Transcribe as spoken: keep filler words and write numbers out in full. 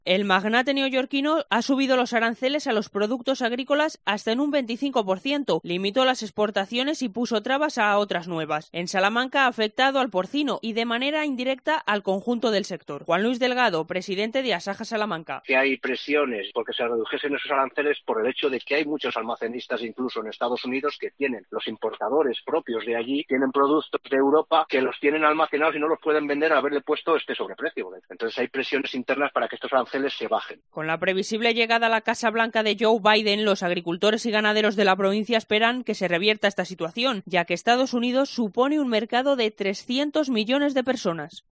El magnate neoyorquino ha subido los aranceles a los productos agrícolas hasta en un veinticinco por ciento, limitó las exportaciones y puso trabas a otras nuevas. En Salamanca ha afectado al porcino y de manera indirecta al conjunto del sector. Juan Luis Delgado, presidente de Asaja Salamanca. Que hay presiones porque se redujesen esos aranceles por el hecho de que hay muchos almacenistas incluso en Estados Unidos que tienen, los importadores propios de allí, tienen productos de Europa que los tienen almacenados y no los pueden vender al haberle puesto este sobreprecio. Entonces hay presiones internas para que estos aranceles se bajen. Con la previsible llegada a la Casa Blanca de Joe Biden, los agricultores y ganaderos de la provincia esperan que se revierta esta situación, ya que Estados Unidos supone un mercado de trescientos millones de personas.